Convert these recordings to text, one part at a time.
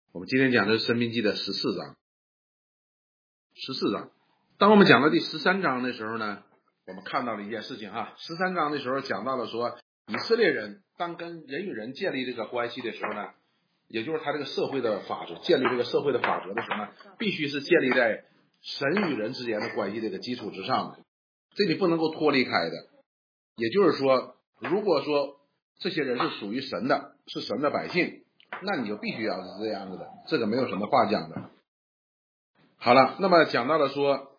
我们今天讲的是申命记的14章。当我们讲到第13章的时候呢，我们看到了一件事情13章的时候讲到了说，以色列人当跟人与人建立这个关系的时候呢，也就是他这个社会的法则，建立这个社会的法则的时候呢，必须是建立在神与人之间的关系这个基础之上的，这你不能够脱离开的。也就是说，如果说这些人是属于神的，是神的百姓，那你就必须要是这样子的，这个没有什么话讲的。好了，那么讲到了说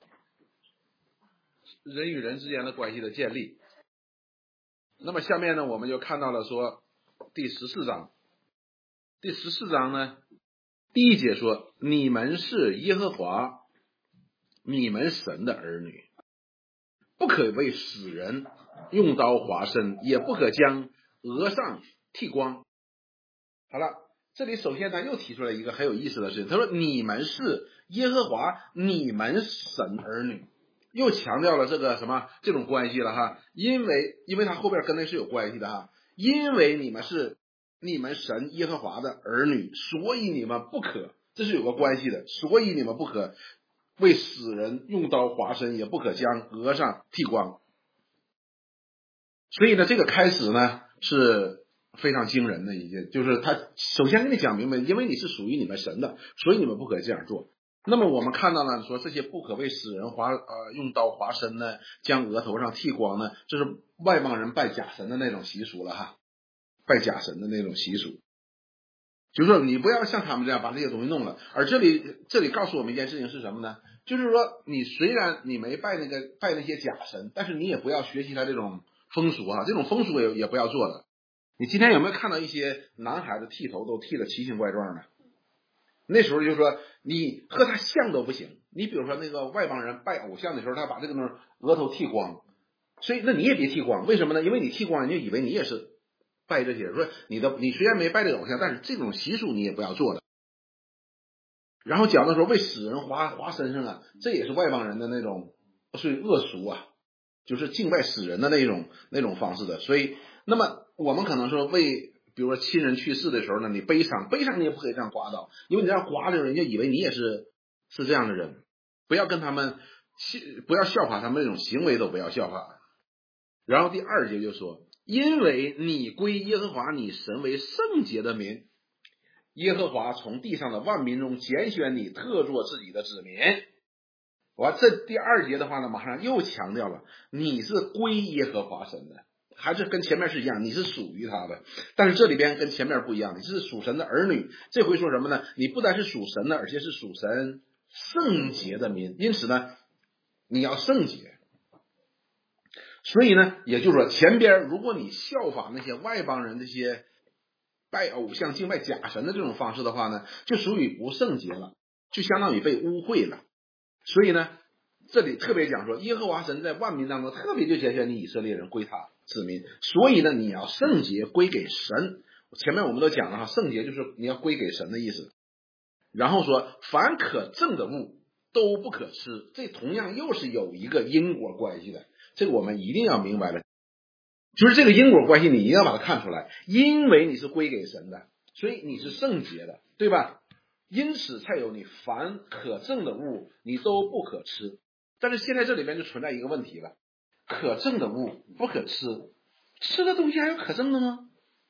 人与人之间的关系的建立，那么下面呢，我们就看到了说第14章。第14章呢，第1节说，你们是耶和华你们神的儿女，不可为死人用刀划身，也不可将额上剃光。好了，这里首先他又提出来一个很有意思的事情，他说你们是耶和华你们神儿女，又强调了这个什么这种关系了因为他后边跟那是有关系的因为你们是你们神耶和华的儿女，所以你们不可，这是有个关系的，所以你们不可为死人用刀划身，也不可将额上剃光。所以呢，这个开始呢是非常惊人的一件，就是他首先跟你讲明白，因为你是属于你们神的，所以你们不可这样做。那么我们看到呢，说这些不可为死人用刀划身呢，将额头上剃光呢，这是外邦人拜假神的那种习俗了拜假神的那种习俗，就是说你不要像他们这样把这些东西弄了。而这里告诉我们一件事情是什么呢？就是说你虽然你没拜那些假神，但是你也不要学习他这种风俗这种风俗也不要做的。你今天有没有看到一些男孩子剃头都剃得奇形怪状的？那时候就说你和他像都不行。你比如说那个外邦人拜偶像的时候，他把这个额头剃光，所以那你也别剃光。为什么呢？因为你剃光，人就以为你也是拜这些。说你虽然没拜这个偶像，但是这种习俗你也不要做的。然后讲的时候为死人划身上这也是外邦人的那种属于恶俗就是敬拜死人的那种方式的。所以那么我们可能说比如说亲人去世的时候呢，你悲伤你也不可以这样刮到，因为你这样刮的人就以为你也是这样的人。不要跟他们不要效法他们那种行为，都不要效法。然后第2节就说，因为你归耶和华你神为圣洁的民，耶和华从地上的万民中拣选你，特作自己的子民。这第2节的话呢，马上又强调了你是归耶和华神的，还是跟前面是一样，你是属于他的。但是这里边跟前面不一样，你是属神的儿女。这回说什么呢？你不但是属神的，而且是属神圣洁的民，因此呢你要圣洁。所以呢也就是说，前边如果你效法那些外邦人这些拜偶像敬拜假神的这种方式的话呢，就属于不圣洁了，就相当于被污秽了。所以呢这里特别讲说，耶和华神在万民当中特别就拣选你以色列人归他子民，所以呢你要圣洁归给神。前面我们都讲了圣洁就是你要归给神的意思。然后说凡可憎的物都不可吃，这同样又是有一个因果关系的，这个我们一定要明白了。就是这个因果关系你一定要把它看出来，因为你是归给神的，所以你是圣洁的，对吧？因此才有你凡可憎的物你都不可吃。但是现在这里边就存在一个问题了，可憎的物不可吃，吃的东西还有可憎的吗？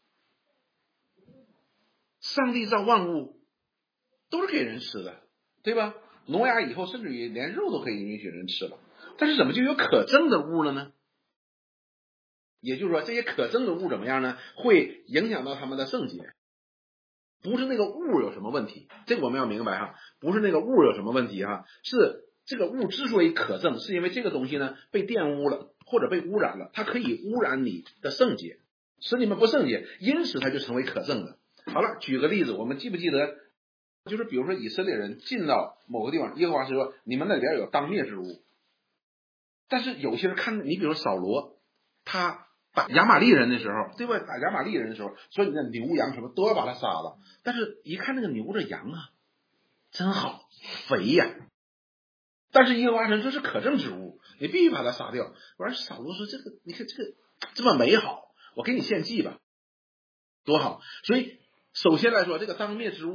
上帝造万物都是给人吃的，对吧？挪亚以后甚至于连肉都可以允许人吃了，但是怎么就有可憎的物了呢？也就是说这些可憎的物怎么样呢？会影响到他们的圣洁。不是那个物有什么问题，这个我们要明白不是那个物有什么问题是这个物之所以可憎，是因为这个东西呢被玷污了或者被污染了，它可以污染你的圣洁，使你们不圣洁，因此它就成为可憎的。好了，举个例子，我们记不记得，就是比如说以色列人进到某个地方，耶和华是说你们那边有当灭之物，但是有些人看，你比如说扫罗，他打亚玛力人的时候，对吧？打亚玛力人的时候，所以你的牛羊什么都要把它杀了。但是一看那个牛的羊真好，肥呀。但是耶和华神这是可憎之物，你必须把它杀掉。完扫罗说这个，你看这个这么美好，我给你献祭吧，多好。所以首先来说，这个当灭之物呢，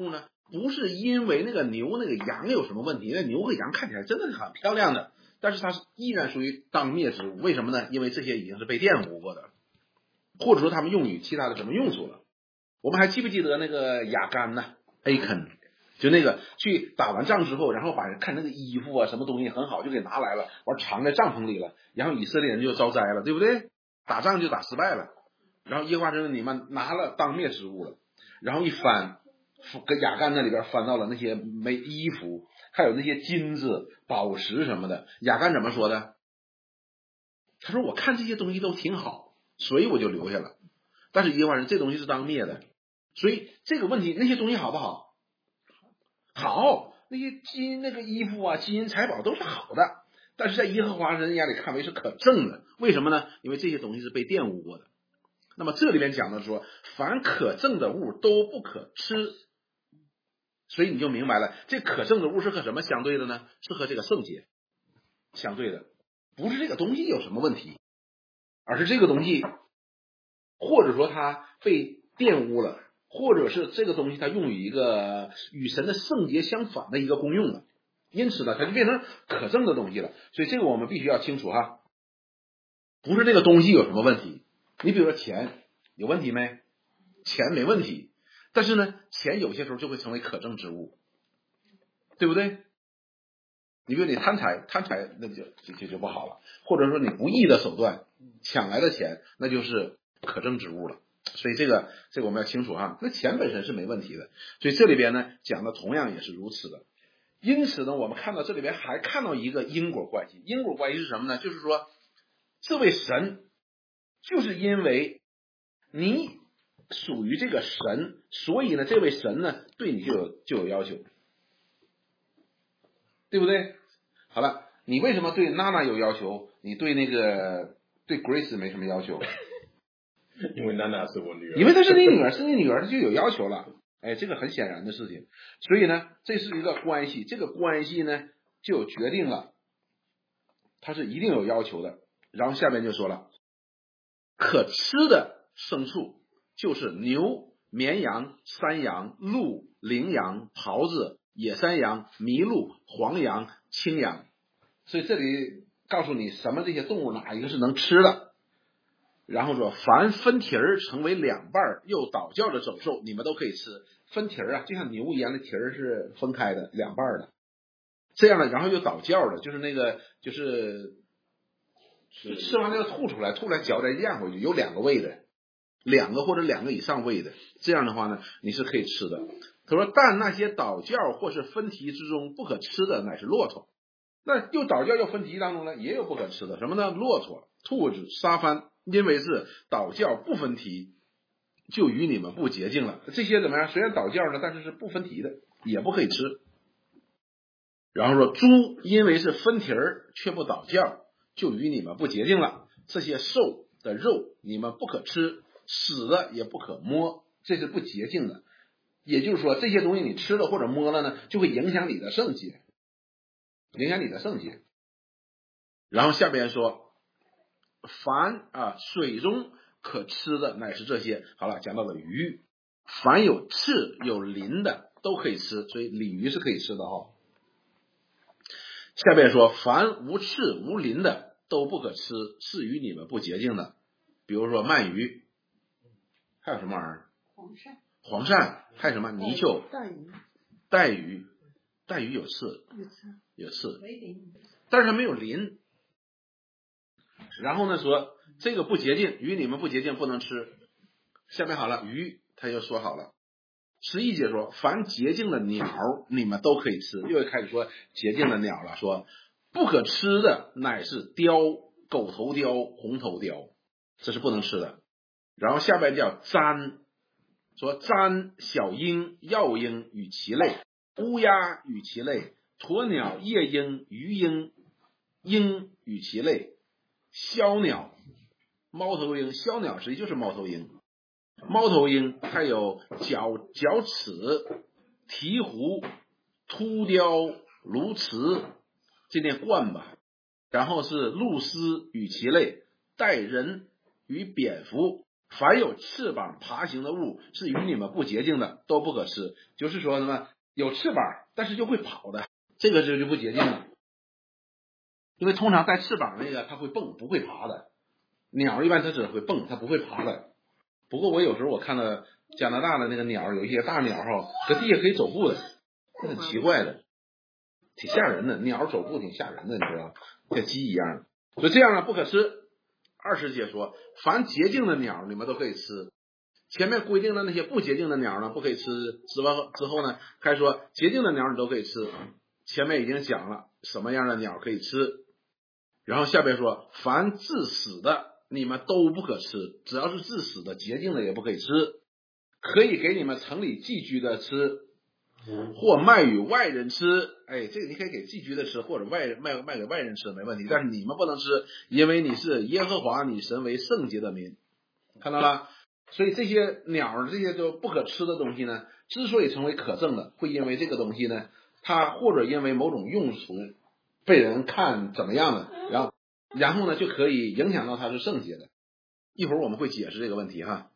不是因为那个牛那个羊有什么问题，那牛和羊看起来真的是很漂亮的，但是它依然属于当灭之物。为什么呢？因为这些已经是被玷污过的，或者说他们用于其他的什么用处了。我们还记不记得那个亚干呢 ？Achan， 就那个去打完仗之后，然后把人看那个衣服啊什么东西很好，就给拿来了，完藏在帐篷里了，然后以色列人就遭灾了，对不对？打仗就打失败了，然后耶和华说你们拿了当灭之物了，然后一翻，跟亚干那里边翻到了那些衣服，还有那些金子、宝石什么的。亚干怎么说的？他说我看这些东西都挺好，所以我就留下了。但是耶和华说这东西是当灭的，所以这个问题那些东西好不好？好，那些那个衣服啊、金银财宝都是好的，但是在耶和华人眼里看为是可憎的。为什么呢？因为这些东西是被玷污过的。那么这里边讲的说，凡可憎的物都不可吃，所以你就明白了，这可憎的物是和什么相对的呢？是和这个圣洁相对的，不是这个东西有什么问题，而是这个东西或者说它被玷污了，或者是这个东西它用于一个与神的圣洁相反的一个功用了，因此呢它就变成可憎的东西了。所以这个我们必须要清楚哈，不是这个东西有什么问题。你比如说钱有问题没？钱没问题，但是呢钱有些时候就会成为可憎之物，对不对？你比如你贪财那就不好了，或者说你不义的手段抢来的钱，那就是可憎之物了。所以这个我们要清楚哈，那钱本身是没问题的，所以这里边呢讲的同样也是如此的。因此呢我们看到这里边还看到一个因果关系，因果关系是什么呢？就是说这位神就是因为你属于这个神，所以呢这位神呢对你就有要求，对不对？好了，你为什么对娜娜有要求，你对对 Grace 没什么要求？ 因为娜娜是我女儿， 因为她是你女儿，是你女儿，她就有要求了。哎，这个很显然的事情。所以呢，这是一个关系，这个关系呢就决定了它是一定有要求的。然后下面就说了，可吃的牲畜就是牛、绵羊、山羊、鹿、羚羊、狍子、野山羊、麋鹿、黄羊、青羊。所以这里告诉你什么这些动物哪一个是能吃的。然后说凡分蹄儿成为两半又倒教的走兽，你们都可以吃。分蹄儿啊，就像牛一样的蹄儿是分开的，两半的，这样的，然后又倒教的，就是那个就是吃完了要吐出来嚼再咽回去，有两个胃的，两个或者两个以上胃的，这样的话呢你是可以吃的。他说但那些倒教或是分蹄之中不可吃的乃是骆驼。那又倒教又分蹄当中呢也有不可吃的，什么呢？骆驼、兔子、沙番，因为是倒教不分蹄，就与你们不洁净了。这些怎么样？虽然倒教呢，但是是不分蹄的，也不可以吃。然后说猪，因为是分蹄儿却不倒教，就与你们不洁净了。这些兽的肉你们不可吃，死的也不可摸，这是不洁净的。也就是说这些东西你吃了或者摸了呢，就会影响你的圣洁，影响你的圣洁。然后下边说凡水中可吃的乃是这些。好了，讲到了鱼，凡有翅有鳞的都可以吃，所以鲤鱼是可以吃的哈。下边说凡无翅无鳞的都不可吃，是与你们不洁净的。比如说鳗鱼，还有什么玩意儿？黄鳝，还有什么泥鳅、带鱼有刺，但是它没有鳞。然后呢说这个不洁净，与你们不洁净，不能吃。下面好了，鱼他又说好了。11节说凡洁净的鸟你们都可以吃，又开始说洁净的鸟了，说不可吃的乃是雕、狗头雕、红头雕，这是不能吃的。然后下边叫簪，说簪小鹰、药鹰与其类，乌鸦与其类，鸵鸟、夜鹰、鱼鹰、鹰与其类，枭鸟、猫头鹰，枭鸟实际就是猫头鹰，猫头鹰还有角齿、鹈鹕、秃雕、鸬鹚，这念冠吧。然后是鹭鸶与其类，带人与蝙蝠，凡有翅膀爬行的物是与你们不洁净的，都不可吃。就是说什么有翅膀但是就会跑的，这个就不洁净了。因为通常带翅膀那个它会蹦不会爬的，鸟一般它只会蹦它不会爬的。不过我有时候我看到加拿大的那个鸟，有一些大鸟搁地下可以走步的，很奇怪的，挺吓人的，鸟走步挺吓人的，你知道，像鸡一样的。所以这样呢不可吃。20节说，凡洁净的鸟你们都可以吃。前面规定的那些不洁净的鸟呢不可以吃，之后呢开始说洁净的鸟你都可以吃。前面已经讲了什么样的鸟可以吃，然后下边说凡致死的你们都不可吃，只要是致死的洁净的也不可以吃，可以给你们城里寄居的吃，或卖与外人吃。这个你可以给寄居的吃，或者卖给外人吃没问题，但是你们不能吃，因为你是耶和华你神为圣洁的民。看到了？所以这些鸟这些都不可吃的东西呢，之所以成为可憎的，会因为这个东西呢，它或者因为某种用处被人看怎么样的，然后呢就可以影响到它是圣洁的。一会儿我们会解释这个问题哈。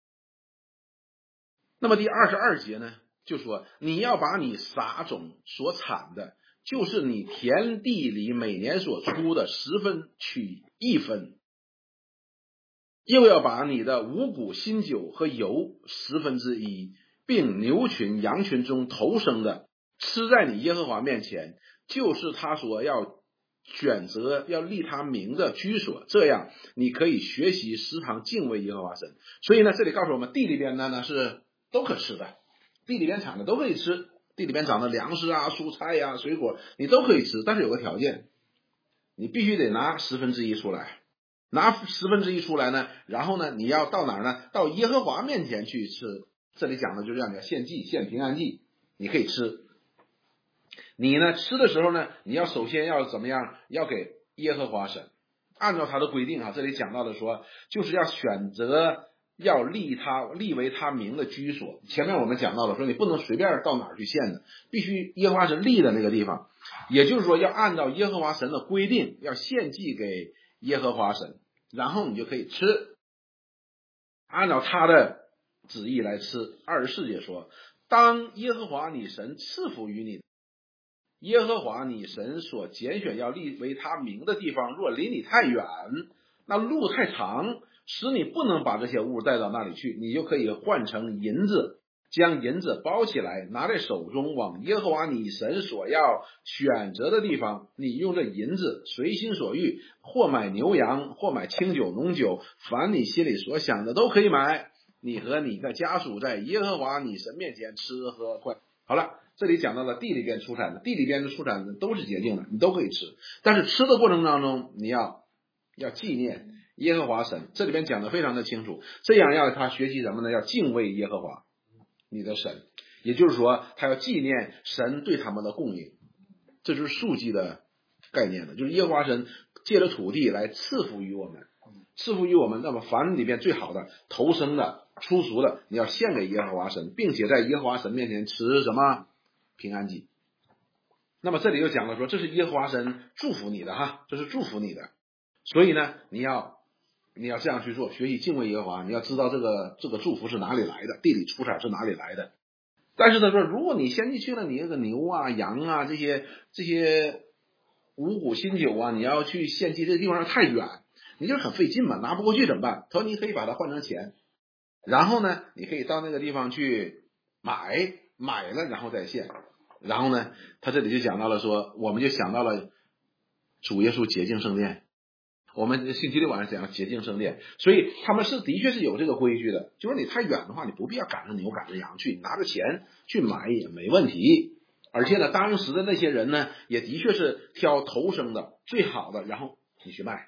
那么第22节呢就说，你要把你撒种所产的，就是你田地里每年所出的10分取1分，又要把你的五谷新酒和油1/10，并牛群羊群中头生的吃在你耶和华面前，就是他所要选择要立他名的居所，这样你可以学习时常敬畏耶和华神。所以呢这里告诉我们，地里边的呢是都可吃的，地里边产的都可以吃，地里边长的粮食啊蔬菜啊水果你都可以吃，但是有个条件，你必须得拿1/10出来，拿1/10出来呢，然后呢你要到哪儿呢？到耶和华面前去吃。这里讲的就是让你要献祭献平安祭，你可以吃。你呢吃的时候呢，你要首先要怎么样？要给耶和华神，按照他的规定这里讲到的说，就是要选择要立为他名的居所。前面我们讲到了说，你不能随便到哪儿去献的，必须耶和华神立的那个地方，也就是说要按照耶和华神的规定要献祭给耶和华神，然后你就可以吃，按照他的旨意来吃。24节说，当耶和华你神赐福于你，耶和华你神所拣选要立为他名的地方，若离你太远，那路太长，使你不能把这些物带到那里去，你就可以换成银子，将银子包起来，拿在手中，往耶和华你神所要选择的地方，你用这银子随心所欲，或买牛羊，或买清酒浓酒，凡你心里所想的都可以买，你和你的家属在耶和华你神面前吃喝快。好了，这里讲到了地里边出产的，地里边的出产的都是洁净的，你都可以吃，但是吃的过程当中你要纪念耶和华神，这里边讲的非常的清楚，这样要他学习什么呢？要敬畏耶和华你的神，也就是说他要纪念神对他们的供应，这就是数祭的概念的，就是耶和华神借着土地来赐福于我们，那么凡里边最好的头生的出熟的你要献给耶和华神，并且在耶和华神面前吃什么？平安祭。那么这里又讲了说，这是耶和华神祝福你的这是祝福你的，所以呢你要这样去做，学习敬畏耶和华，你要知道这个祝福是哪里来的，地里出产是哪里来的。但是他说，如果你先进去了，你那个牛啊羊啊这些五谷新酒啊，你要去献祭，这个地方太远，你就很费劲嘛，拿不过去怎么办？他说你可以把它换成钱，然后呢你可以到那个地方去买了然后再献。然后呢他这里就讲到了说，我们就想到了主耶稣洁净圣殿，我们星期六晚上讲洁净圣殿，所以他们的确是有这个规矩的，就说你太远的话，你不必要赶着牛赶着羊去，你拿着钱去买也没问题。而且呢当时的那些人呢也的确是挑头生的最好的，然后你去买。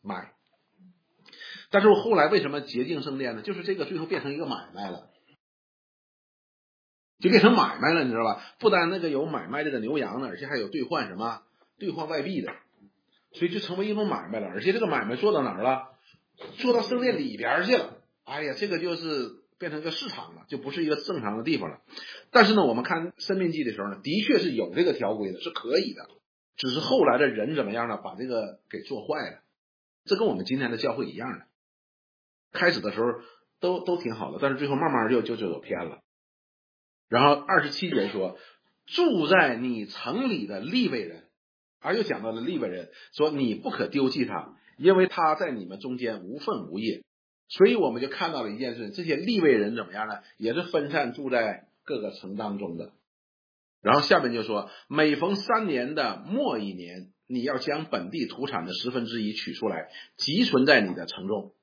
但是后来为什么洁净圣殿呢？就是这个最后变成一个买卖了，就变成买卖了，你知道吧？不单那个有买卖这个牛羊的，而且还有兑换外币的，所以就成为一种买卖了。而且这个买卖做到哪儿了？做到圣殿里边去了。哎呀，这个就是变成一个市场了，就不是一个正常的地方了。但是呢我们看申命记的时候呢，的确是有这个条规的，是可以的，只是后来的人怎么样呢？把这个给做坏了。这跟我们今天的教会一样的，开始的时候都挺好的，但是最后慢慢就走偏了。然后27节说， 住在你城里的利未人，而又讲到了利未人，说你不可丢弃他，因为他在你们中间无分无业。所以我们就看到了一件事，这些利未人怎么样呢？也是分散住在各个城当中的。然后下面就说，每逢3年的末一年，你要将本地土产的1/10取出来，积存在你的城中。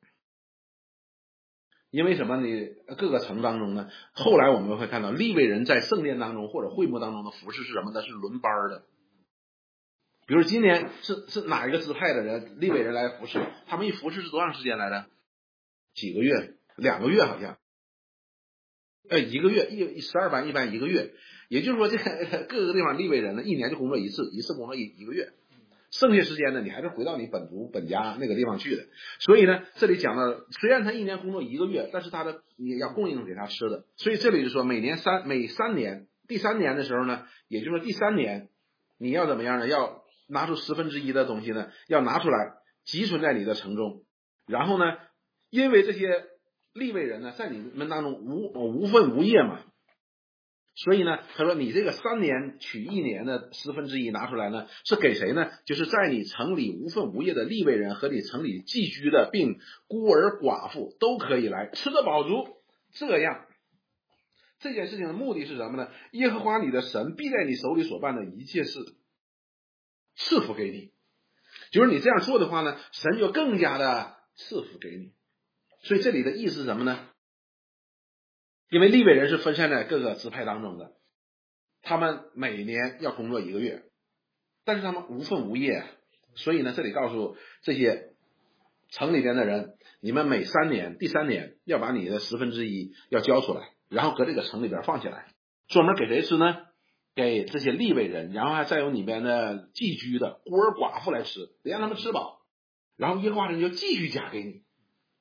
因为什么？你各个城当中呢，后来我们会看到利未人在圣殿当中或者会幕当中的服侍是什么呢？是轮班的。比如今年是哪一个支派的人，利未人来服侍，他们一服侍是多长时间来的？几个月？2个月好像。1个月，12班，一班1个月。也就是说，这个各个地方利未人呢，一年就工作一次，工作一个月。剩下时间呢，你还是回到你本族本家那个地方去的。所以呢，这里讲到，虽然他一年工作1个月，但是你要供应给他吃的。所以这里就说，每3年，第3年的时候呢，也就是说第3年，你要怎么样呢？要拿出1/10的东西呢，要拿出来积存在你的城中。然后呢，因为这些利未人呢，在你们当中无分无业嘛。所以呢，他说你这个3年取1年的1/10拿出来呢，是给谁呢？就是在你城里无分无业的利未人和你城里寄居的，并孤儿寡妇都可以来吃得饱足。这样，这件事情的目的是什么呢？耶和华你的神必在你手里所办的一切事赐福给你。就是你这样做的话呢，神就更加的赐福给你。所以这里的意思是什么呢？因为利未人是分散在各个支派当中的，他们每年要工作1个月，但是他们无分无业。所以呢，这里告诉这些城里边的人，你们每3年，第3年要把你的1/10要交出来，然后搁这个城里边放起来，专门给谁吃呢？给这些利未人，然后还再有里边的寄居的孤儿寡妇来吃，得让他们吃饱，然后耶和华神就继续加给你。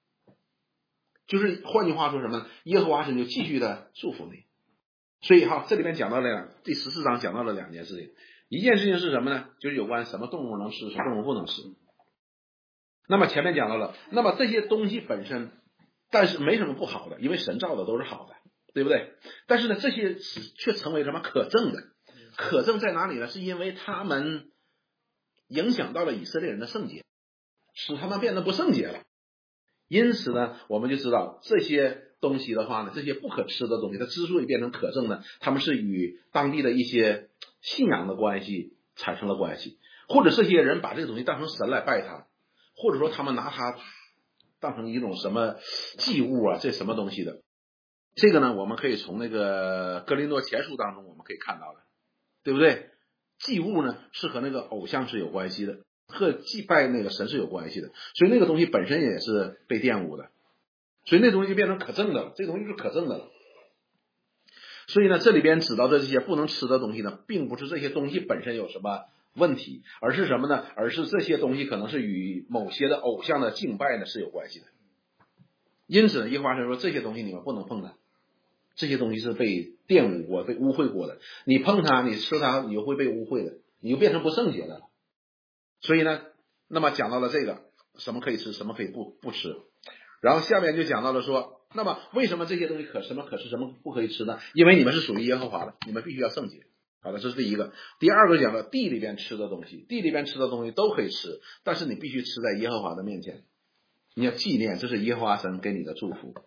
就是换句话说什么呢？耶和华神就继续的祝福你。所以这里面讲到了第14章讲到了2件事情。一件事情是什么呢？就是有关什么动物能吃，什么动物不能吃。那么前面讲到了，那么这些东西本身，但是没什么不好的，因为神造的都是好的，对不对？但是呢，这些却成为什么可憎的？可憎在哪里呢？是因为他们影响到了以色列人的圣洁，使他们变得不圣洁了。因此呢，我们就知道这些东西的话呢，这些不可吃的东西，它之所以变成可憎呢，他们是与当地的一些信仰的关系产生了关系，或者这些人把这个东西当成神来拜他，或者说他们拿它当成一种什么祭物啊，这什么东西的。这个呢，我们可以从那个哥林多前书当中我们可以看到的，对不对？祭物呢是和那个偶像是有关系的，和祭拜那个神是有关系的，所以那个东西本身也是被玷污的，所以那东西就变成可憎的了，这个东西是可憎的了。所以呢，这里边指到的这些不能吃的东西呢，并不是这些东西本身有什么问题，而是什么呢？而是这些东西可能是与某些的偶像的敬拜呢是有关系的。因此呢，耶和华神说这些东西你们不能碰它，这些东西是被玷污过、被污秽过的，你碰它，你吃它，你就会被污秽的，你就变成不圣洁的了。所以呢，那么讲到了这个什么可以吃，什么可以不吃，然后下面就讲到了说，那么为什么这些东西什么可吃，什么不可以吃呢？因为你们是属于耶和华的，你们必须要圣洁。好的，这是第一个。第二个讲了地里边吃的东西，地里边吃的东西都可以吃，但是你必须吃在耶和华的面前，你要纪念这是耶和华神给你的祝福。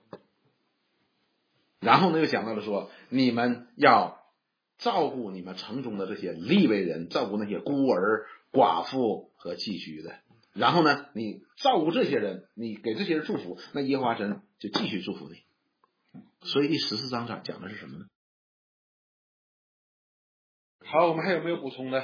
然后呢，又讲到了说，你们要照顾你们城中的这些利未人，照顾那些孤儿、寡妇和寄居的。然后呢，你照顾这些人，你给这些人祝福，那耶和华神就继续祝福你。所以第14章讲的是什么呢？好，我们还有没有补充的？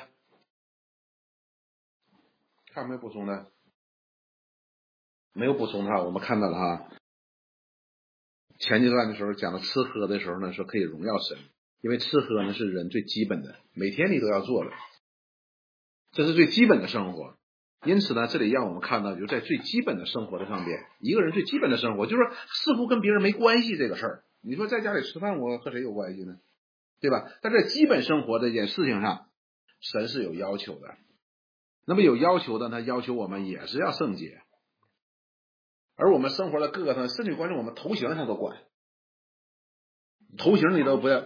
看有没有补充的？没有补充的话，我们看到了哈。前阶段的时候讲到吃喝的时候呢，说可以荣耀神，因为吃喝呢是人最基本的，每天你都要做的，这是最基本的生活。因此呢，这里让我们看到，就是在最基本的生活的上边，一个人最基本的生活，就是说似乎跟别人没关系这个事儿。你说在家里吃饭，我和谁有关系呢？对吧？但在基本生活这件事情上，神是有要求的。那么有要求的，他要求我们也是要圣洁。而我们生活的各个上，甚至关键我们头型上都管，头型你都不要，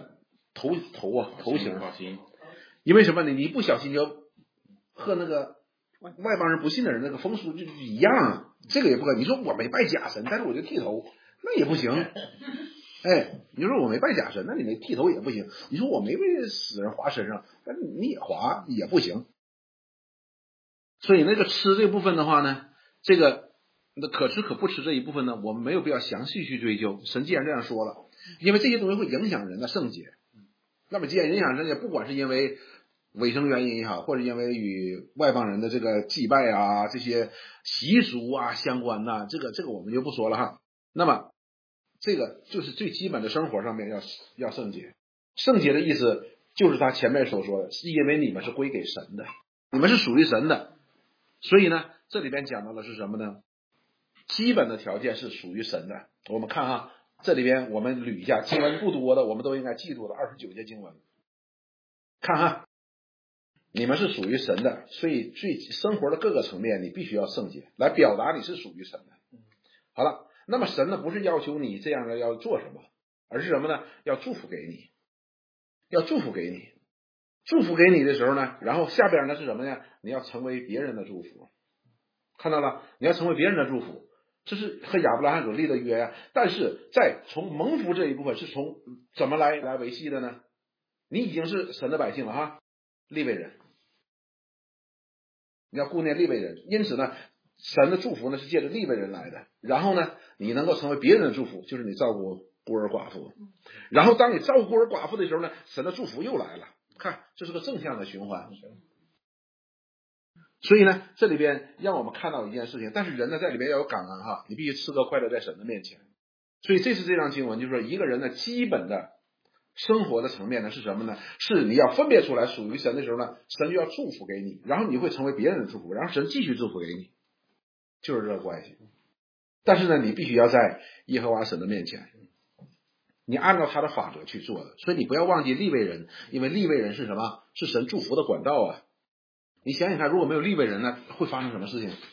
头型发型， 因为什么呢？你不小心就和那个外邦人不信的人那个风俗就一样啊，这个也不可以。你说我没拜假神，但是我就剃头，那也不行。哎，你说我没拜假神，那你那剃头也不行。你说我没被死人划身上，但是你也划也不行。所以那个吃这部分的话呢，这个那可吃可不吃这一部分呢，我们没有必要详细去追究。神既然这样说了，因为这些东西会影响人的圣洁。那么既然影响圣洁，不管是因为卫生原因也好，或者因为与外邦人的这个祭拜啊、这些习俗啊相关呐，这个我们就不说了哈。那么这个就是最基本的生活上面要圣洁。圣洁的意思就是他前面所说的，是因为你们是归给神的，你们是属于神的，所以呢，这里边讲到的是什么呢？基本的条件是属于神的。我们看哈，这里边我们捋一下，经文不多的，我们都应该记住的29节经文。看哈，你们是属于神的，所以最生活的各个层面你必须要圣洁，来表达你是属于神的。好了，那么神呢不是要求你这样的要做什么，而是什么呢？要祝福给你，要祝福给你。祝福给你的时候呢，然后下边呢是什么呢？你要成为别人的祝福。看到了，你要成为别人的祝福，这是和亚伯拉罕所立的约呀。但是在从蒙福这一部分是从怎么来维系的呢？你已经是神的百姓了哈，利未人，你要顾念利未人，因此呢，神的祝福呢是借着利未人来的。然后呢，你能够成为别人的祝福，就是你照顾孤儿寡妇。然后当你照顾孤儿寡妇的时候呢，神的祝福又来了。看，这是个正向的循环。所以呢，这里边让我们看到一件事情，但是人呢在里边要有感恩哈，你必须吃喝快乐在神的面前。所以这是这章经文，就是说一个人的基本的生活的层面呢是什么呢？是你要分别出来属于神的时候呢，神就要祝福给你，然后你会成为别人的祝福，然后神继续祝福给你，就是这个关系。但是呢，你必须要在耶和华神的面前，你按照他的法则去做的。所以你不要忘记利未人，因为利未人是什么？是神祝福的管道啊。你想想看，如果没有利未人呢，会发生什么事情？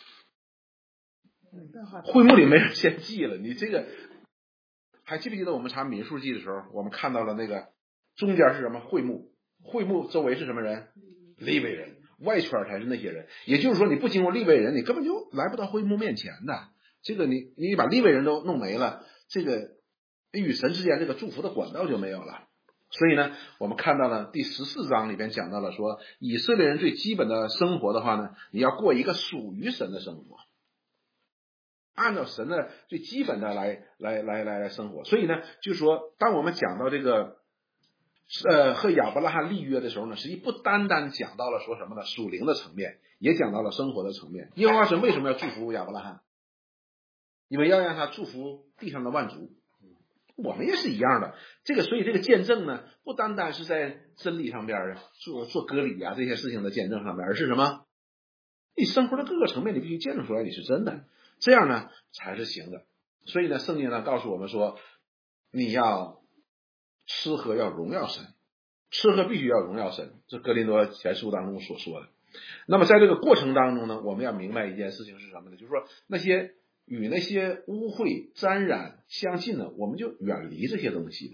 会幕里没人献祭了。你这个还记不记得我们查民数记的时候，我们看到了那个中间是什么？会幕，会幕周围是什么人？利未人，外圈才是那些人。也就是说，你不经过利未人，你根本就来不到会幕面前的。这个你把利未人都弄没了，这个与神之间这个祝福的管道就没有了。所以呢，我们看到了第14章里边讲到了说，以色列人最基本的生活的话呢，你要过一个属于神的生活，按照神的最基本的来生活。所以呢，就是说，当我们讲到这个和亚伯拉罕立约的时候呢，实际不单单讲到了说什么呢？属灵的层面，也讲到了生活的层面。耶和华神为什么要祝福亚伯拉罕？因为要让他祝福地上的万族。我们也是一样的，所以这个见证呢，不单单是在真理上边做割礼啊这些事情的见证上面，而是什么？你生活的各个层面你必须见证出来你是真的，这样呢才是行的。所以呢，圣经呢告诉我们说，你要吃喝要荣耀神，吃喝必须要荣耀神，这哥林多前书当中所说的。那么在这个过程当中呢，我们要明白一件事情是什么呢？就是说与那些污秽沾染相近的，我们就远离这些东西的。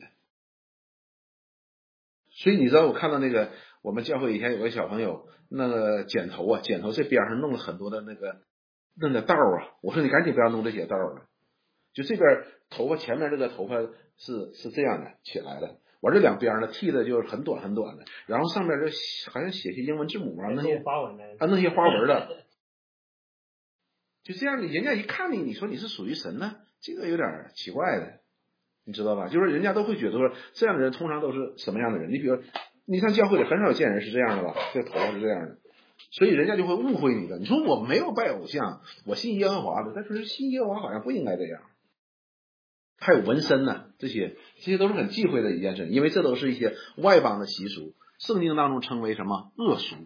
所以你知道，我看到那个我们教会以前有个小朋友，那个剪头这边上弄了很多的那个道啊，我说你赶紧不要弄这些道了，就这边头发前面这个头发是这样的起来的，完这两边呢剃的就是很短很短的，然后上面就好像写些英文字母啊，那些花纹的。就这样的，人家一看你说你是属于神呢，这个有点奇怪的，你知道吧？就是人家都会觉得说，这样的人通常都是什么样的人？你比如你上教会里很少见人是这样的吧？这个头发是这样的，所以人家就会误会你的。你说我没有拜偶像，我信耶和华的，但是信耶和华好像不应该这样。还有纹身呢，这些都是很忌讳的一件事，因为这都是一些外邦的习俗，圣经当中称为什么？恶俗，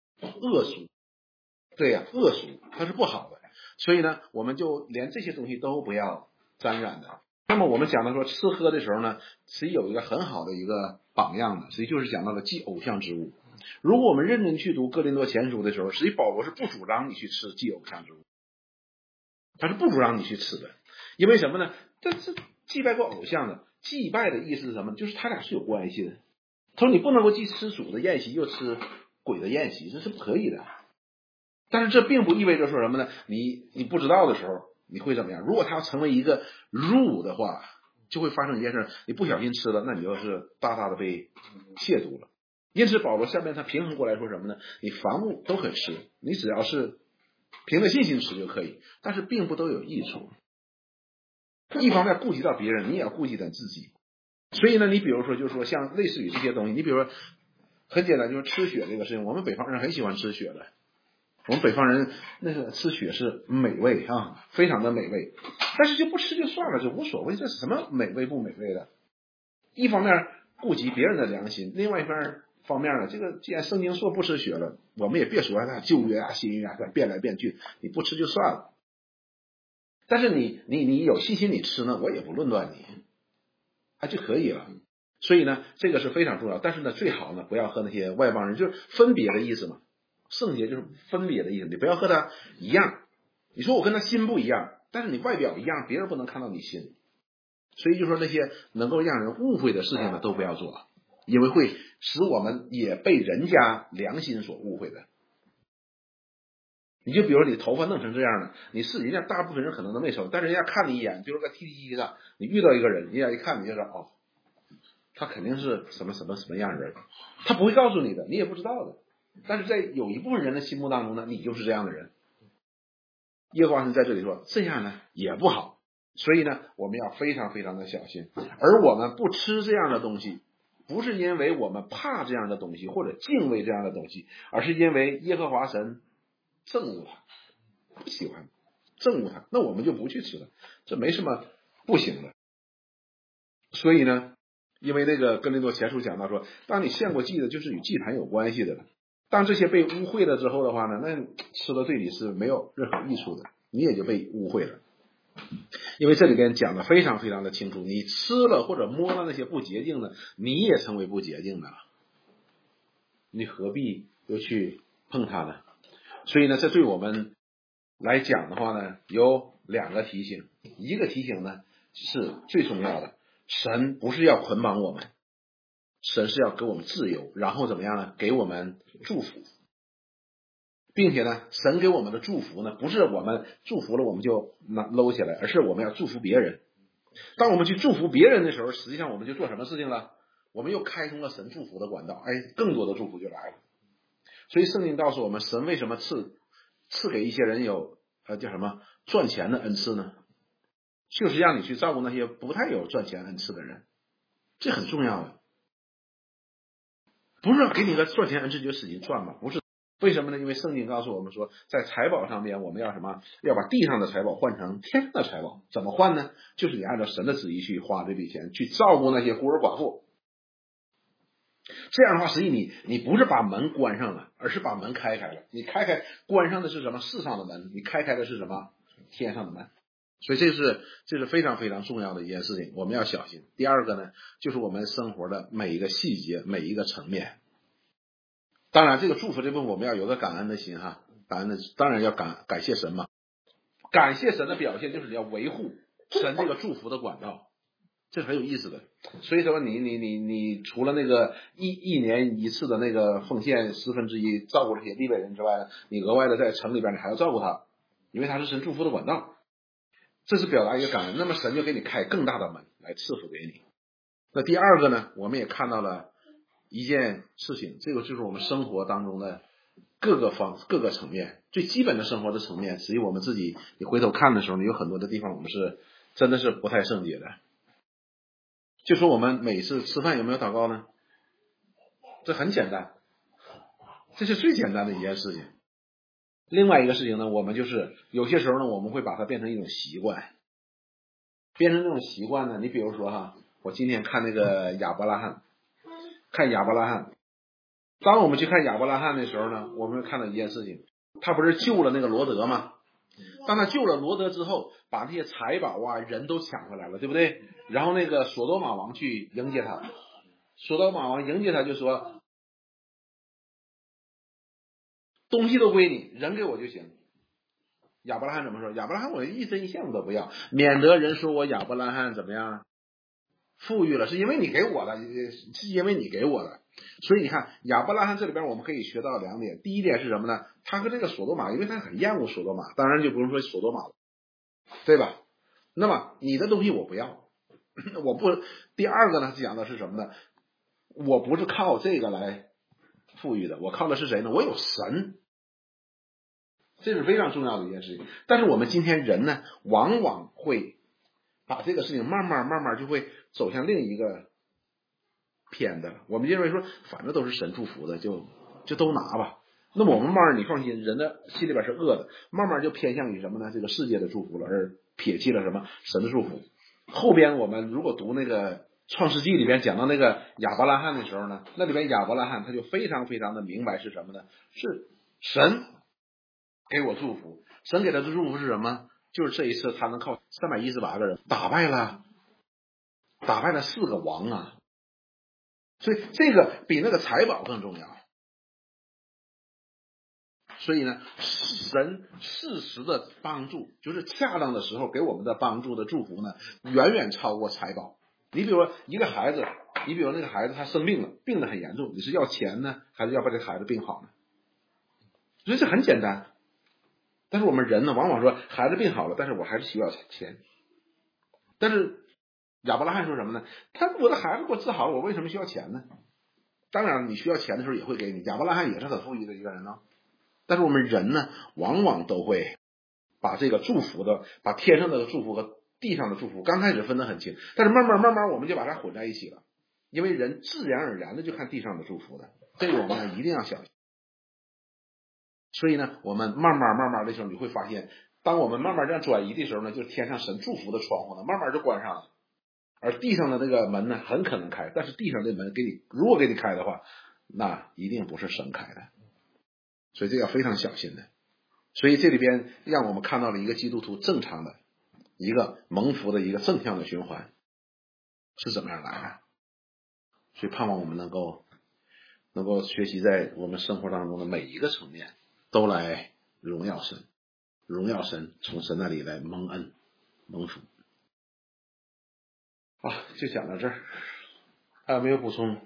对呀，恶俗，它是不好的。所以呢，我们就连这些东西都不要沾染的。那么我们讲到说吃喝的时候呢，实际有一个很好的一个榜样的，实际就是讲到了祭偶像之物。如果我们认真去读哥林多前书的时候，实际保罗是不主张你去吃祭偶像之物，他是不主张你去吃的。因为什么呢？这是祭拜过偶像的，祭拜的意思是什么？就是他俩是有关系的。 他说你不能够既吃主的宴席又吃鬼的宴席，这是不可以的。但是这并不意味着说什么呢？你不知道的时候你会怎么样？如果它要成为一个 rule 的话，就会发生一件事，你不小心吃了，那你就是大大的被亵渎了。因此保罗下面他平衡过来说什么呢？你凡物都可吃，你只要是凭着信心吃就可以，但是并不都有益处。一方面顾及到别人，你也要顾及到自己。所以呢，你比如说就是说像类似于这些东西，你比如说很简单，就是吃血这个事情，我们北方人很喜欢吃血的。我们北方人那个吃血是美味啊，非常的美味，但是就不吃就算了，就无所谓，这是什么美味不美味的？一方面顾及别人的良心，另外一方面呢，这个既然圣经说不吃血了，我们也别说那旧约啊新约啊变来变去，你不吃就算了。但是你有信心你吃呢，我也不论断你，就可以了。所以呢，这个是非常重要。但是呢，最好呢不要和那些外邦人，就是分别的意思嘛。圣洁就是分别的意思，你不要和他一样。你说我跟他心不一样，但是你外表一样，别人不能看到你心。所以就说那些能够让人误会的事情呢，都不要做，因为会使我们也被人家良心所误会的。你就比如你头发弄成这样的，你是人家大部分人可能都没瞅，但是人家看你一眼，比如说踢踢的，你遇到一个人，人家一看你就说哦，他肯定是什么什么什么样的人，他不会告诉你的，你也不知道的。但是在有一部分人的心目当中呢，你就是这样的人。耶和华神在这里说，这样呢也不好，所以呢我们要非常非常的小心。而我们不吃这样的东西，不是因为我们怕这样的东西或者敬畏这样的东西，而是因为耶和华神憎恶他，不喜欢，憎恶他，那我们就不去吃了，这没什么不行的。所以呢，因为那个哥林多前书讲到说，当你献过祭的，就是与祭坛有关系的了。当这些被污秽了之后的话呢，那吃了对你是没有任何益处的，你也就被污秽了。因为这里边讲的非常非常的清楚，你吃了或者摸了那些不洁净的，你也成为不洁净的了，你何必又去碰它呢？所以呢，这对我们来讲的话呢，有两个提醒。一个提醒呢是最重要的，神不是要捆绑我们，神是要给我们自由，然后怎么样呢？给我们祝福，并且呢，神给我们的祝福呢，不是我们祝福了我们就搂起来，而是我们要祝福别人。当我们去祝福别人的时候，实际上我们就做什么事情了？我们又开通了神祝福的管道，更多的祝福就来了。所以圣经告诉我们，神为什么赐给一些人有叫什么赚钱的恩赐呢？就是让你去照顾那些不太有赚钱恩赐的人，这很重要的。不是给你个赚钱恩赐就使劲赚嘛？不是，为什么呢？因为圣经告诉我们说，在财宝上面我们要什么？要把地上的财宝换成天上的财宝。怎么换呢？就是你按照神的旨意去花这笔钱，去照顾那些孤儿寡妇。这样的话，实际你不是把门关上了，而是把门开开了。你关上的是什么？世上的门，你开的是什么？天上的门。所以这是非常非常重要的一件事情，我们要小心。第二个呢，就是我们生活的每一个细节，每一个层面。当然，这个祝福这部分我们要有个感恩的心哈，感恩的当然要感谢神嘛。感谢神的表现就是你要维护神这个祝福的管道，这是很有意思的。所以说你除了那个一年一次的那个奉献1/10照顾这些利未人之外呢，你额外的在城里边你还要照顾他，因为他是神祝福的管道。这是表达一个感恩，那么神就给你开更大的门来赐福给你。那第二个呢，我们也看到了一件事情，这个就是我们生活当中的各个层面，最基本的生活的层面，实际我们自己你回头看的时候，你有很多的地方我们是真的是不太圣洁的。就说我们每次吃饭有没有祷告呢？这很简单，这是最简单的一件事情。另外一个事情呢，我们就是有些时候呢，我们会把它变成一种习惯。变成这种习惯呢，你比如说哈，我今天看那个亚伯拉罕，当我们去看亚伯拉罕的时候呢，我们会看到一件事情，他不是救了那个罗德吗？当他救了罗德之后，把那些财宝啊人都抢回来了，对不对？然后那个索多玛王去迎接他，就说东西都归你，人给我就行。亚伯拉罕怎么说？亚伯拉罕我一针一线我都不要，免得人说我亚伯拉罕怎么样富裕了，是因为你给我的，是因为你给我的。所以你看亚伯拉罕这里边我们可以学到2点，第一点是什么呢？他和这个索多玛，因为他很厌恶索多玛，当然就不用说索多玛了，对吧？那么你的东西我不要，我不。第二个呢，讲的是什么呢？我不是靠这个来富裕的，我靠的是谁呢？我有神，这是非常重要的一件事情。但是我们今天人呢，往往会把这个事情慢慢就会走向另一个偏的了。我们认为说，反正都是神祝福的，就都拿吧。那么我们慢慢，你放心，人的心里边是恶的，慢慢就偏向于什么呢？这个世界的祝福了，而撇弃了什么神的祝福。后边我们如果读那个创世纪里边讲到那个亚伯拉罕的时候呢，那里边亚伯拉罕他就非常的明白是什么呢？是神给我祝福，神给他的祝福是什么？就是这一次他能靠318个人打败了4个王啊！所以这个比那个财宝更重要。所以呢，神适时的帮助，就是恰当的时候给我们的帮助的祝福呢，远远超过财宝。你比如说一个孩子，你比如那个孩子他生病了，病得很严重，你是要钱呢，还是要把这个孩子病好呢？所以这很简单。但是我们人呢，往往说孩子病好了，但是我还是需要钱。但是亚伯拉罕说什么呢？我的孩子给我治好了，我为什么需要钱呢？当然你需要钱的时候也会给你，亚伯拉罕也是很富裕的一个人呢。但是我们人呢，往往都会把这个祝福的，把天上的祝福和地上的祝福刚开始分得很清，但是慢慢我们就把它混在一起了，因为人自然而然的就看地上的祝福的，这个我们一定要小心。所以呢，我们慢慢的时候，你会发现，当我们慢慢这样转移的时候呢，就是天上神祝福的窗户呢，慢慢就关上了，而地上的这个门呢，很可能开，但是地上的门如果给你开的话，那一定不是神开的，所以这要非常小心的。所以这里边让我们看到了一个基督徒正常的一个蒙福的一个正向的循环是怎么样来的。所以盼望我们能够学习在我们生活当中的每一个层面都来荣耀神，从神那里来蒙恩蒙福。就讲到这儿，还有没有补充？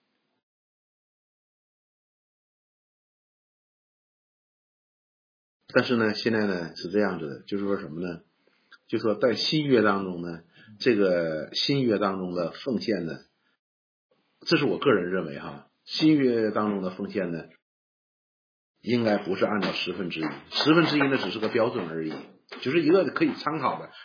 但是呢，现在呢是这样子的，就是说什么呢？就说在新约当中呢，这个新约当中的奉献呢，这是我个人认为新约当中的奉献呢，应该不是按照1/10，1/10呢只是个标准而已，就是一个可以参考的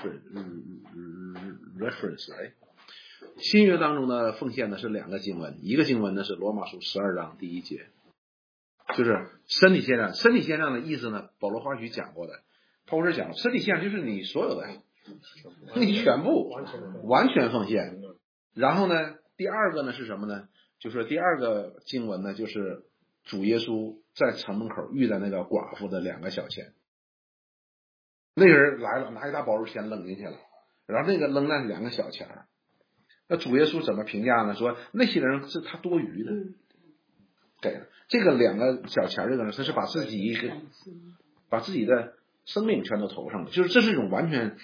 reference。新约当中的奉献呢是2个经文，一个经文呢是罗马书12章第1节，就是身体献上。身体献上的意思呢，保罗花许讲过的，他是讲身体献上就是你所有的，你全部完全奉献。然后呢，第二个呢是什么呢？就是第二个经文呢，就是主耶稣在城门口遇到那个寡妇的2个小钱，那个人来了，拿一大包钱扔进去了，然后那个扔那2个小钱，那主耶稣怎么评价呢？说那些人是他多余的，给了这个2个小钱，这个人他是把自己的生命全都投上了，就是这是一种完全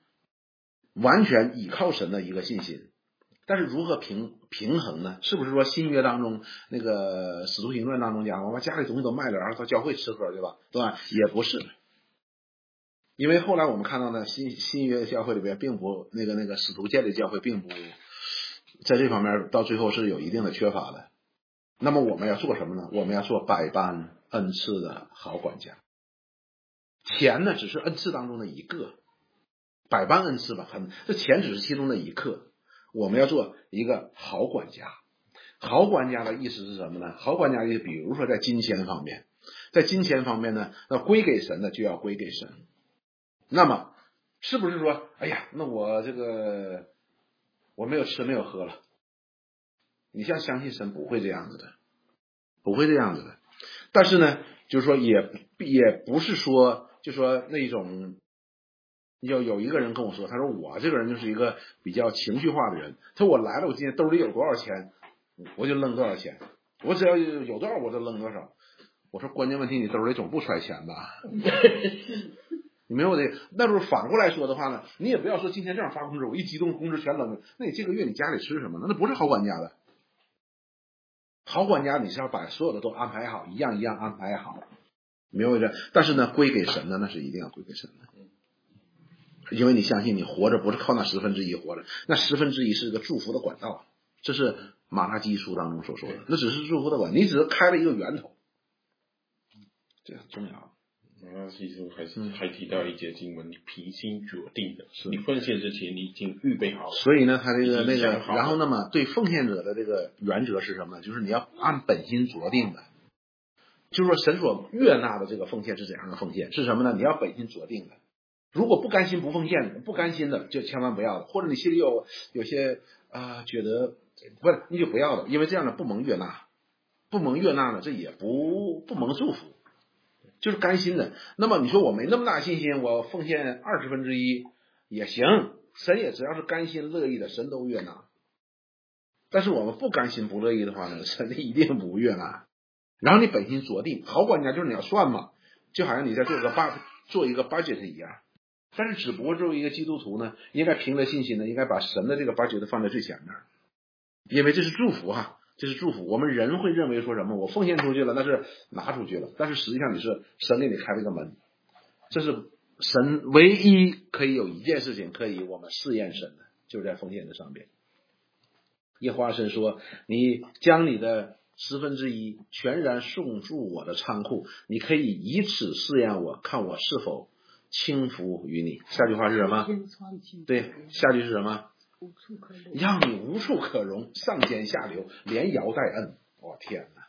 倚靠神的一个信心。但是如何平衡呢？是不是说新约当中那个使徒行传当中讲，我把家里东西都卖了，然后到教会吃喝，对吧？也不是，因为后来我们看到呢，新约教会里边并不那个使徒建立教会并不在这方面到最后是有一定的缺乏的。那么我们要做什么呢？我们要做百般恩赐的好管家。钱呢只是恩赐当中的一个，百般恩赐吧，这钱只是其中的一个。我们要做一个好管家。好管家的意思是什么呢？好管家的意思，比如说在金钱方面呢，那归给神的就要归给神。那么是不是说，哎呀，那我我没有吃没有喝了？你像相信神不会这样子的。但是呢，就是说也不是说，就说那种。有一个人跟我说，他说我这个人就是一个比较情绪化的人，他说我来了，我今天兜里有多少钱我就扔多少钱，我只要有多少我就扔多少。我说关键问题你兜里总不揣钱吧？ 你明白我这？那时候反过来说的话呢，你也不要说今天这样发工资，我一激动工资全扔了，那你这个月你家里吃什么呢？那不是好管家的。好管家你是要把所有的都安排好，一样一样安排好，明白这？但是呢，归给神的那是一定要归给神的，因为你相信你活着不是靠那1/10活着，那1/10是个祝福的管道，这是马拉基书当中所说的，那只是祝福的管道，你只是开了一个源头，这很重要。 马拉基书还提到一节经文，你平心决定的，你奉献之前你已经预备好了。 所以呢，他这个那个，然后那么对奉献者的这个原则是什么呢？就是你要按本心酌定的，就是说神所悦纳的这个奉献是怎样的奉献？是什么呢？你要本心酌定的。如果不甘心不奉献，不甘心的就千万不要了，或者你心里有些觉得不是，你就不要了，因为这样的不蒙悦纳，不蒙悦纳呢，这也不蒙祝福。就是甘心的。那么你说我没那么大信心，我奉献1/20也行，神也只要是甘心乐意的，神都悦纳。但是我们不甘心不乐意的话呢，神一定不悦纳。然后你本心酌定，好管家就是你要算嘛，就好像你在做一个 budget 一样。但是只不过作为一个基督徒呢，应该凭着信心呢，应该把神的这个 budget 放在最前面，因为这是祝福啊。这是祝福。我们人会认为说什么？我奉献出去了，那是拿出去了，但是实际上你是神给你开了一个门，这是神唯一可以有一件事情可以我们试验神的，就是在奉献的上边。耶和华神说：“你将你的1/10全然送入我的仓库，你可以以此试验我，看我是否轻浮于你。”下句话是什么？对，下句是什么？让你无处可容，上尖下流，连摇带摁。我天哪！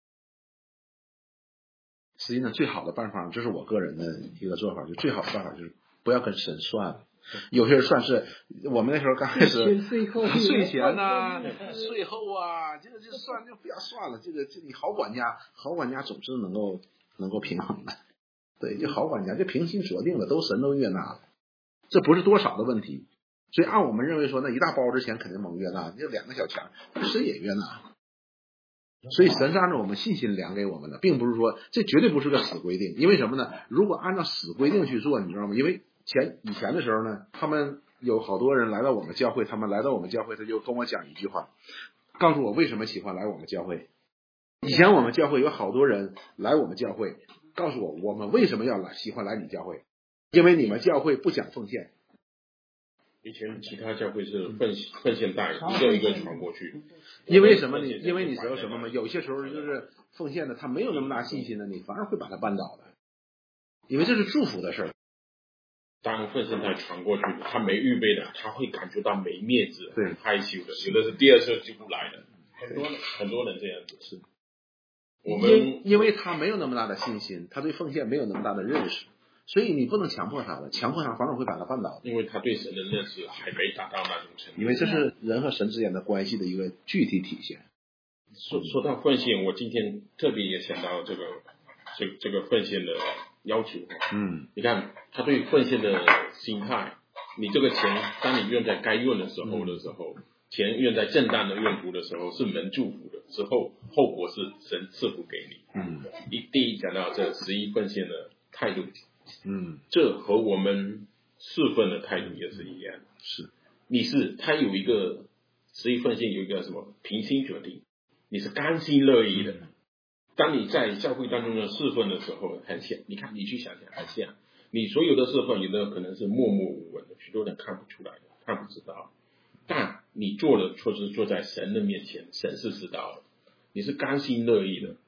实际上最好的办法，这是我个人的一个做法，就最好的办法就是不要跟神算了。有些人算是我们那时候刚开始税前呐、税后啊，这个算就不要算了。这你好管家总是能够平衡的。对，就好管家就平心酌定了，神都悦纳了，这不是多少的问题。所以按我们认为说，那一大包之前肯定蒙悦纳，就2个小钱，神也悦纳。所以神是按照我们信心量给我们的，并不是说这绝对不是个死规定。因为什么呢？如果按照死规定去做，你知道吗？因为以前的时候呢，他们有好多人来到我们教会，他就跟我讲一句话，告诉我为什么喜欢来我们教会。以前我们教会有好多人来我们教会，告诉我们为什么要喜欢来你教会，因为你们教会不讲奉献。 以前其他教会是奉献带一个一个传过去， 因为什么？因为你知道什么吗？有些时候就是奉献的，他没有那么大信心的，你反而会把他绊倒的，因为这是祝福的事儿。 当奉献带传过去，他没预备的，他会感觉到没面子， 对， 很害羞的。有的是第二次就不来了，很多人这样子是。 因为他没有那么大的信心，他对奉献没有那么大的认识。所以你不能强迫他的，强迫他反而会把他绊倒。 因为他对神的认识还没达到那种程度。 因为这是人和神之间的关系的一个具体体现。 说到奉献，我今天特别也想到这个奉献的要求。你看他对奉献的心态，你这个钱当你用在该用的时候，钱用在正当的用途的时候，是门祝福的，之后后果是神赐福给你。第一讲到这11奉献的态度。这和我们侍奉的态度也是一样的。是，他有一个11奉献有一个什么平心决定，你是甘心乐意的。当你在教会当中的侍奉的时候，很像，你看你去想想，很像你所有的侍奉，有的可能是默默无闻的，许多人看不出来的，他不知道。但你做的却是坐在神的面前，神是知道的，你是甘心乐意的，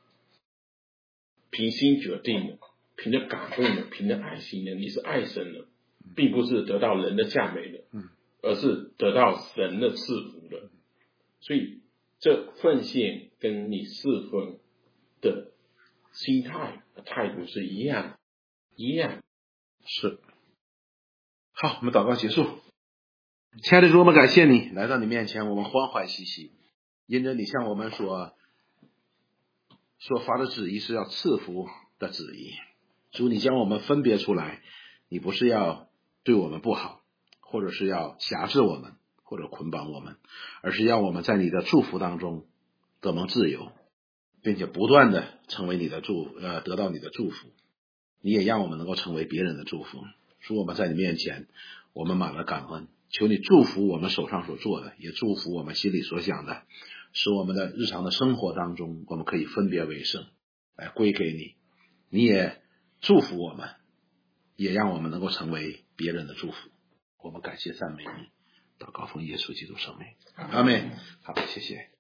平心决定的。凭着感动的，凭着爱心的，你是爱神的，并不是得到人的赞美的，而是得到神的赐福的。所以这奉献跟你侍奉的心态和态度是一样。 是。好，我们祷告结束。亲爱的主，我们感谢你来到你面前，我们欢欢喜喜，因着你向我们所发的旨意是要赐福的旨意。主，你将我们分别出来，你不是要对我们不好，或者是要辖制我们，或者捆绑我们，而是要我们在你的祝福当中得蒙自由，并且不断的成为你的得到你的祝福。 你也让我们能够成为别人的祝福。主，我们在你面前，我们满了感恩，求你祝福我们手上所做的，也祝福我们心里所想的，使我们的日常的生活当中，我们可以分别为圣，来归给你。你也祝福我们，也让我们能够成为别人的祝福。我们感谢赞美你，祷告奉耶稣基督圣名，阿们。好，谢谢。